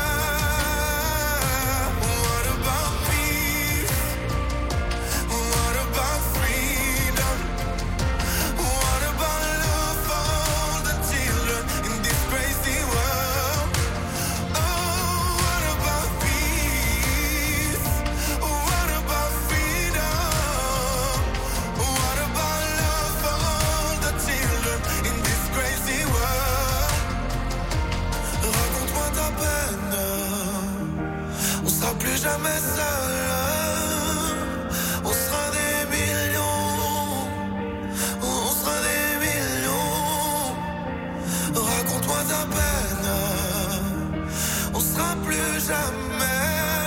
frère? What about peace? What about freedom? What about love for all the children in this crazy world? Oh, what about peace? What about freedom? What about love for all the children in this crazy world? Raconte-moi ta peine, on sera plus jamais seul. On sera des millions, on sera des millions. Raconte-moi ta peine, on sera plus jamais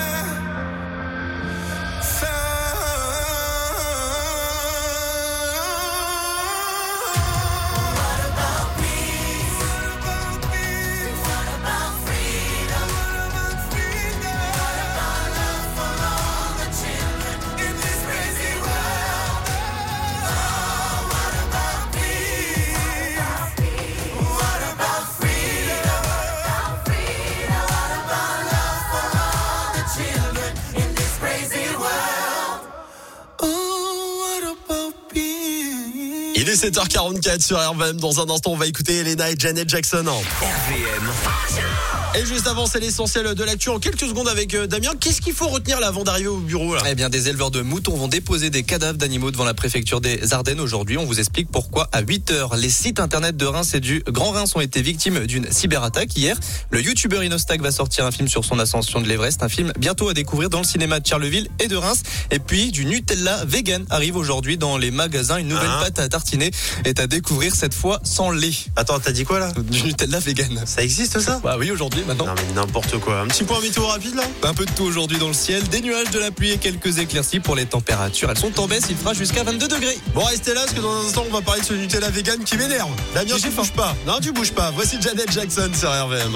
Il est 7h44 sur RVM. Dans un instant, on va écouter Elena et Janet Jackson. RVM. Et juste avant, c'est l'essentiel de l'actu en quelques secondes avec Damien. Qu'est-ce qu'il faut retenir là avant d'arriver au bureau là? Eh bien, des éleveurs de moutons vont déposer des cadavres d'animaux devant la préfecture des Ardennes aujourd'hui. On vous explique pourquoi à 8h. Les sites internet de Reims et du Grand Reims ont été victimes d'une cyberattaque hier. Le youtubeur Inostak va sortir un film sur son ascension de l'Everest. Un film bientôt à découvrir dans le cinéma de Charleville et de Reims. Et puis, du Nutella vegan arrive aujourd'hui dans les magasins. Une nouvelle pâte à tartiner est à découvrir cette fois sans lait. Attends, t'as dit quoi là? Du Nutella vegan. Ça existe ça? Bah oui, aujourd'hui, maintenant. Non mais n'importe quoi. Un petit point météo rapide là? Un peu de tout aujourd'hui dans le ciel, des nuages, de la pluie et quelques éclaircies pour les températures. Elles sont en baisse, il fera jusqu'à 22 degrés. Bon, restez là parce que dans un instant on va parler de ce Nutella vegan qui m'énerve. Damien, tu bouges pas. Non, tu bouges pas. Voici Janet Jackson sur RVM.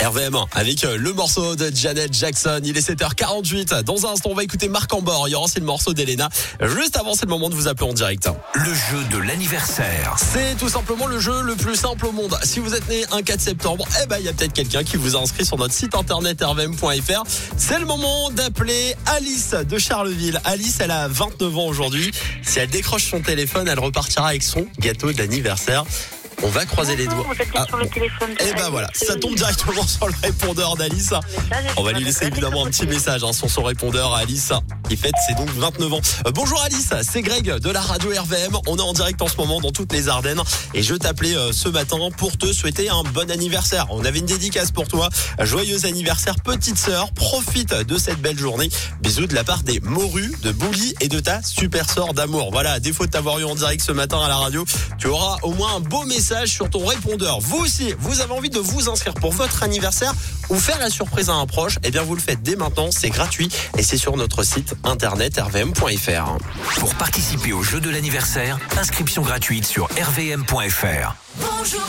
RVM1 avec le morceau de Janet Jackson. Il est 7h48. Dans un instant, on va écouter Marc Ambor. Il y aura aussi le morceau d'Elena. Juste avant, c'est le moment de vous appeler en direct. Le jeu de l'anniversaire. C'est tout simplement le jeu le plus simple au monde. Si vous êtes né un 4 septembre, il y a peut-être quelqu'un qui vous a inscrit sur notre site internet rvm.fr. C'est le moment d'appeler Alice de Charleville. Alice, elle a 29 ans aujourd'hui. Si elle décroche son téléphone, elle repartira avec son gâteau d'anniversaire. On va croiser les doigts. Sur le téléphone. Voilà, ça tombe directement sur le répondeur d'Alice. On va lui laisser évidemment un petit message sur son répondeur à Alice, qui fête ses donc 29 ans. Bonjour Alice, c'est Greg de la radio RVM. On est en direct en ce moment dans toutes les Ardennes et je t'appelais ce matin pour te souhaiter un bon anniversaire. On avait une dédicace pour toi. Joyeux anniversaire petite sœur, profite de cette belle journée. Bisous de la part des morues, de Bouli et de ta super sœur d'amour. Voilà, à défaut de t'avoir eu en direct ce matin à la radio, tu auras au moins un beau message sur ton répondeur. Vous aussi, vous avez envie de vous inscrire pour votre anniversaire ou faire la surprise à un proche, vous le faites dès maintenant, c'est gratuit et c'est sur notre site internet rvm.fr. Pour participer au jeu de l'anniversaire, inscription gratuite sur rvm.fr. Bonjour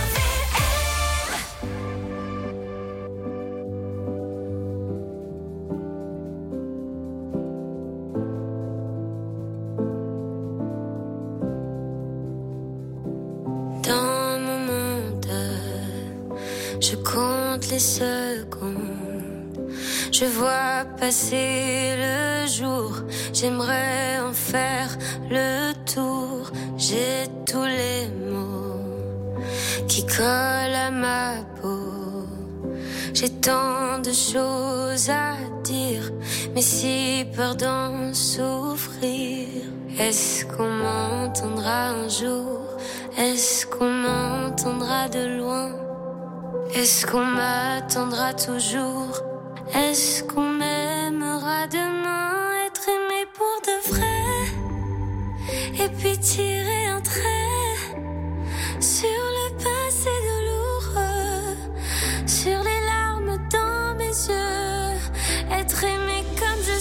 je compte les secondes, je vois passer le jour, j'aimerais en faire le tour, j'ai tous les mots qui collent à ma peau, j'ai tant de choses à dire, mais si peur d'en souffrir. Est-ce qu'on m'entendra un jour? Est-ce qu'on m'entendra de loin? Est-ce qu'on m'attendra toujours? Est-ce qu'on m'aimera demain? Être aimé pour de vrai, et puis tirer un trait sur le passé douloureux, sur les larmes dans mes yeux. Être aimé comme je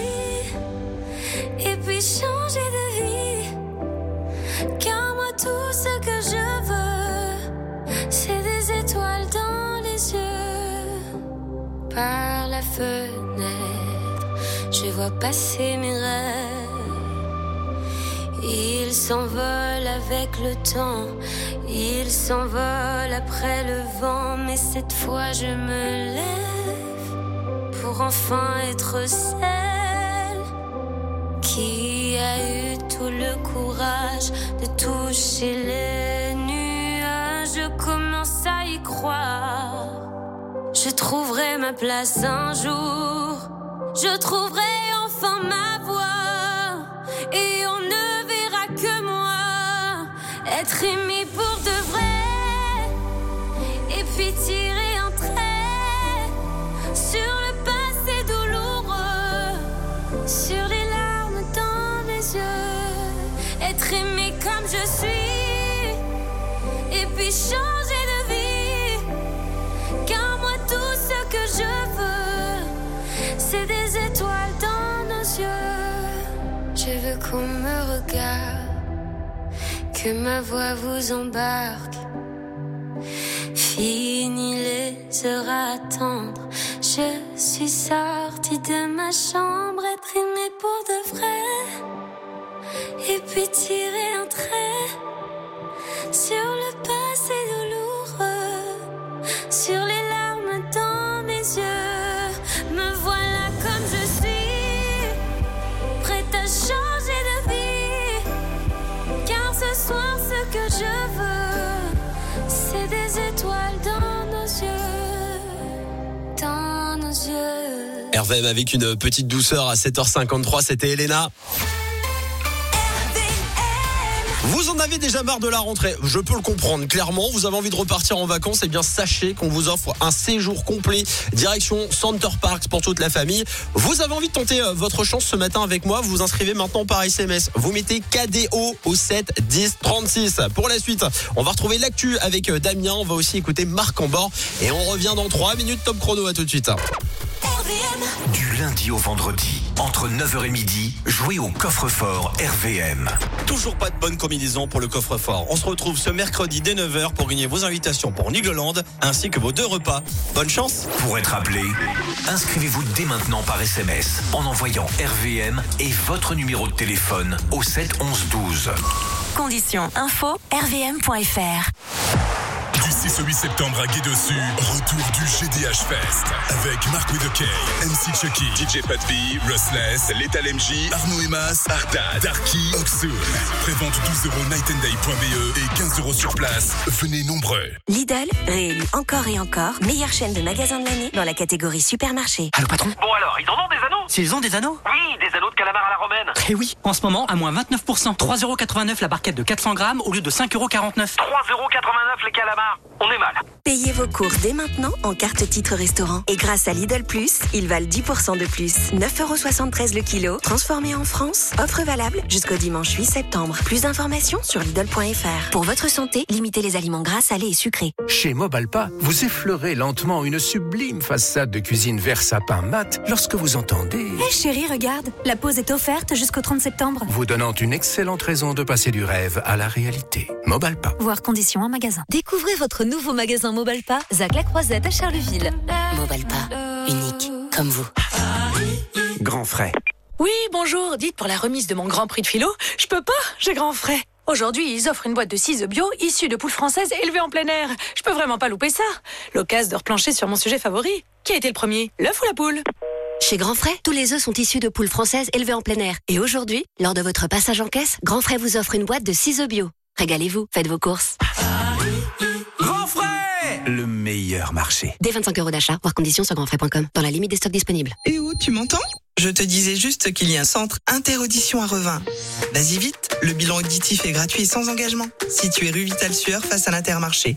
suis, et puis changer de vie. Car moi tout ce que je veux, c'est des étoiles dans les yeux. Par la fenêtre, je vois passer mes rêves. Ils s'envolent avec le temps, ils s'envolent après le vent. Mais cette fois je me lève pour enfin être celle qui a eu tout le courage de toucher les nuages. Je commence à y croire. Je trouverai ma place un jour. Je trouverai enfin ma voie. Et on ne verra que moi. Être aimé pour de vrai. Et puis tirer un trait sur le passé douloureux, sur les larmes dans mes yeux. Être aimé comme je suis, et puis changer de vie. Car moi tout ce que je veux, c'est des étoiles dans nos yeux. Je veux qu'on me regarde, que ma voix vous embarque. Fini les heures à attendre, je suis sortie de ma chambre. Être aimée pour de vrai, et puis tirer un trait sur le passé douloureux, sur les larmes dans mes yeux. Me voilà comme je suis, prête à changer de vie. Car ce soir ce que je veux, c'est des étoiles dans nos yeux, dans nos yeux. RVM avec une petite douceur à 7h53, c'était Elena. Vous en avez déjà marre de la rentrée, je peux le comprendre clairement. Vous avez envie de repartir en vacances, eh bien sachez qu'on vous offre un séjour complet direction Center Parcs pour toute la famille. Vous avez envie de tenter votre chance ce matin avec moi, vous vous inscrivez maintenant par SMS. Vous mettez KDO au 7 10 36. Pour la suite, on va retrouver l'actu avec Damien, on va aussi écouter Marc Ambor et on revient dans 3 minutes. Top chrono, à tout de suite. RVM. Du lundi au vendredi, entre 9h et midi, jouez au coffre-fort RVM. Toujours pas de bonne combinaison pour le coffre-fort. On se retrouve ce mercredi dès 9h pour gagner vos invitations pour Nigloland ainsi que vos 2 repas. Bonne chance. Pour être appelé, inscrivez-vous dès maintenant par SMS en envoyant RVM et votre numéro de téléphone au 7 11 12. Conditions info rvm.fr. Du 6 au 8 septembre à Guédossu, retour du GDH Fest avec Mark with a K, MC Chucky, DJ Pat B, Rustless, Lethal MJ, Arnaud Emas, Arda, Darky, Oxoon. Prévente 12 € nightandday.be et 15 € sur place. Venez nombreux. Lidl, réélu encore et encore, meilleure chaîne de magasins de l'année dans la catégorie supermarché. Allô patron? Bon alors, ils en ont des anneaux? S'ils ont des anneaux? Oui, des anneaux de calamar à la romaine. Eh oui, en ce moment, à moins 29%. 3,89 € la barquette de 400 grammes au lieu de 5,49 €. 3,89 € les calamars. On est mal. Payez vos courses dès maintenant en carte titre restaurant. Et grâce à Lidl Plus, ils valent 10% de plus. 9,73 € le kilo, transformé en France. Offre valable jusqu'au dimanche 8 septembre. Plus d'informations sur Lidl.fr. Pour votre santé, limitez les aliments gras, salés et sucrés. Chez Mobalpa, vous effleurez lentement une sublime façade de cuisine vert sapin mat lorsque vous entendez... Hé chérie, regarde, la pause est offerte jusqu'au 30 septembre. Vous donnant une excellente raison de passer du rêve à la réalité. Mobalpa. Voir conditions en magasin. Découvrez votre nouveau magasin Mobalpa, Zac la Croisette à Charleville. Mobalpa, unique comme vous. Grand frais. Oui, bonjour, dites pour la remise de mon grand prix de philo, je peux pas, j'ai grand frais. Aujourd'hui, ils offrent une boîte de ciseaux bio issue de poules françaises élevées en plein air. Je peux vraiment pas louper ça. L'occasion de replancher sur mon sujet favori. Qui a été le premier, l'œuf ou la poule? Chez Grand Frais, tous les œufs sont issus de poules françaises élevées en plein air. Et aujourd'hui, lors de votre passage en caisse, Grand Frais vous offre une boîte de ciseaux bio. Régalez-vous, faites vos courses. Grand frais! Le meilleur marché. Dès 25 € d'achat, voir conditions sur grandfrais.com, dans la limite des stocks disponibles. Et où, tu m'entends? Je te disais juste qu'il y a un centre Interaudition à Revin. Vas-y vite, le bilan auditif est gratuit et sans engagement. Situé rue Vital-Sueur face à l'Intermarché.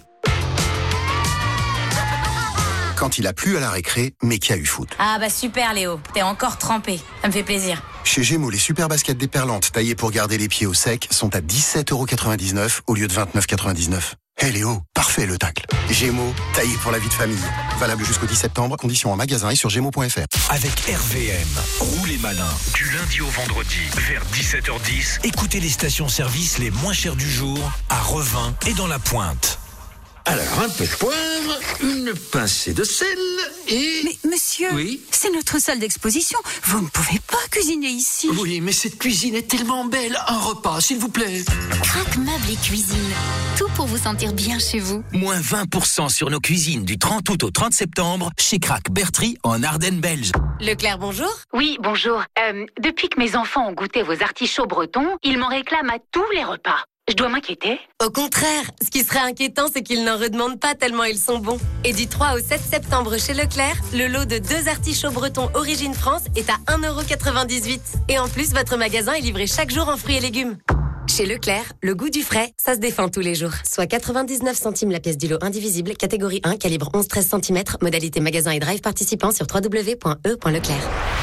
Quand il a plu à la récré, mais qu'il y a eu foot. Ah bah super Léo, t'es encore trempé, ça me fait plaisir. Chez Gémeaux, les super baskets déperlantes taillées pour garder les pieds au sec sont à 17,99 € au lieu de 29,99 €. Hé Léo, parfait le tacle. Gémeaux, taillé pour la vie de famille. Valable jusqu'au 10 septembre, conditions en magasin et sur gémeaux.fr. Avec RVM, roulez malin. Du lundi au vendredi, vers 17h10, écoutez les stations-service les moins chères du jour, à Revin et dans la Pointe. Alors, un peu de poivre, une pincée de sel et... Mais monsieur, oui, c'est notre salle d'exposition. Vous ne pouvez pas cuisiner ici. Oui, mais cette cuisine est tellement belle. Un repas, s'il vous plaît. Crac Meubles et Cuisine, tout pour vous sentir bien chez vous. Moins 20% sur nos cuisines du 30 août au 30 septembre chez Crac Bertry en Ardennes belge. Leclerc, bonjour. Oui, bonjour. Depuis que mes enfants ont goûté vos artichauts bretons, ils m'en réclament à tous les repas. Je dois m'inquiéter? Au contraire, ce qui serait inquiétant, c'est qu'ils n'en redemandent pas tellement ils sont bons. Et du 3 au 7 septembre chez Leclerc, le lot de 2 artichauts bretons Origine France est à 1,98 €. Et en plus, votre magasin est livré chaque jour en fruits et légumes. Chez Leclerc, le goût du frais, ça se défend tous les jours. Soit 99 centimes la pièce du lot indivisible, catégorie 1, calibre 11-13 cm, modalité magasin et drive participant sur www.e.leclerc.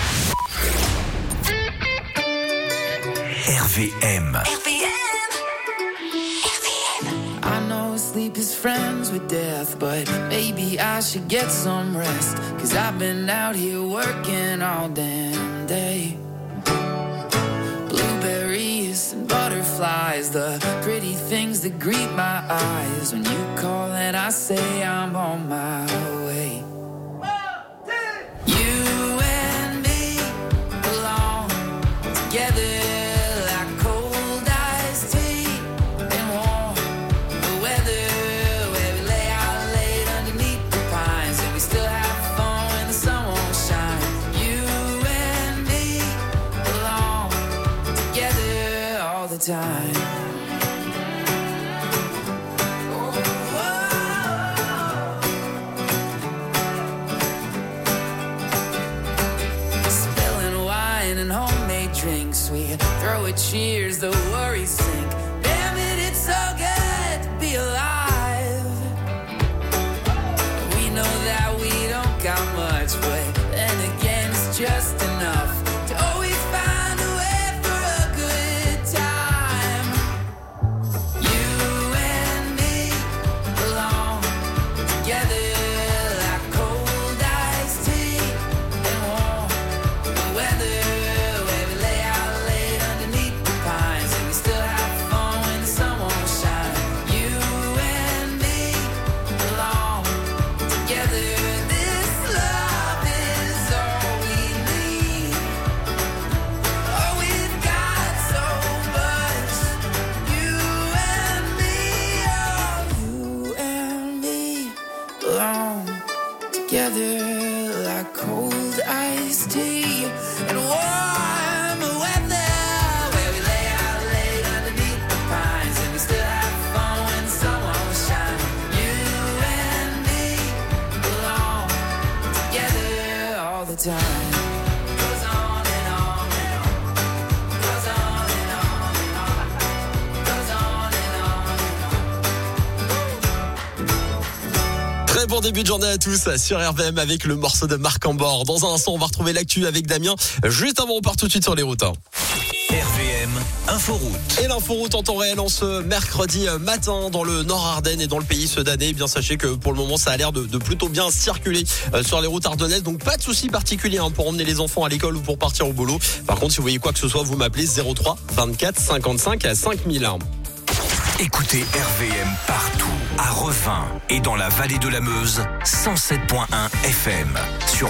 RVM. I know sleep is friends with death, but maybe I should get some rest. 'Cause I've been out here working all damn day. Blueberries and butterflies, the pretty things that greet my eyes. When you call and I say I'm on my way. You and me belong together. Time. Spilling wine and homemade drinks, we throw a cheers, the worries sink. Damn it, it's so good to be alive. We know that we don't got much, but then again, it's just enough to always find a way. iced tea and warm weather, where we lay out late underneath the pines, and we still have fun when the sun won't shine. You and me belong together all the time. Goes on and on and on. Goes on and on and on. Goes on and on and on. Très bon début de journée à tous sur RVM avec le morceau de Marc Ambord. Dans un instant, on va retrouver l'actu avec Damien. Juste avant, on part tout de suite sur les routes. RVM Inforoute. Et l'inforoute en temps réel en ce mercredi matin dans le Nord Ardennes et dans le pays Sedanais. Eh bien, sachez que pour le moment, ça a l'air de plutôt bien circuler sur les routes ardennaises. Donc, pas de soucis particuliers pour emmener les enfants à l'école ou pour partir au boulot. Par contre, si vous voyez quoi que ce soit, vous m'appelez 03 24 55 à 5001. Écoutez RVM partout, à Revin et dans la vallée de la Meuse, 107.1 FM, sur